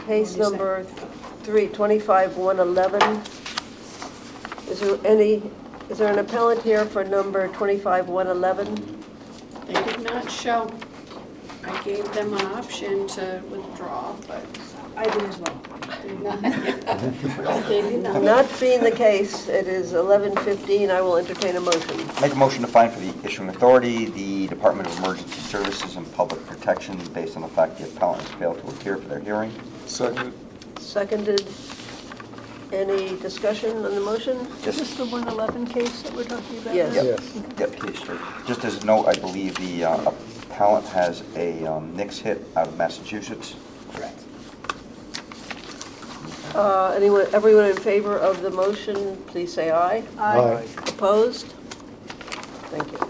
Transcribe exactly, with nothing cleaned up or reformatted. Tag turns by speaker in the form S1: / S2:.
S1: Case
S2: What do you say?
S1: number three, twenty-five one eleven. Is there any, is there an appellant here for number twenty-five one eleven?
S2: They did not show. I gave them an option to withdraw, but
S3: I did as well.
S2: did not. They did not.
S1: Not being the case, it is eleven fifteen. I will entertain a motion.
S4: Make a motion to find for the issuing authority the Department of Emergency Services and Public Protection based on the fact the appellant has failed to appear for their hearing.
S5: Second.
S1: Seconded. Any discussion on the motion?
S6: Is
S4: Just,
S6: this the one eleven case that we're talking about?
S1: Yes.
S6: now?
S5: Yes.
S4: yep, case sir. Just as a note, I believe the uh, appellant has a um, Nix hit out of Massachusetts.
S2: Correct.
S1: Uh, Anyone, everyone in favor of the motion, please say aye.
S5: Aye.
S1: Opposed? Thank you.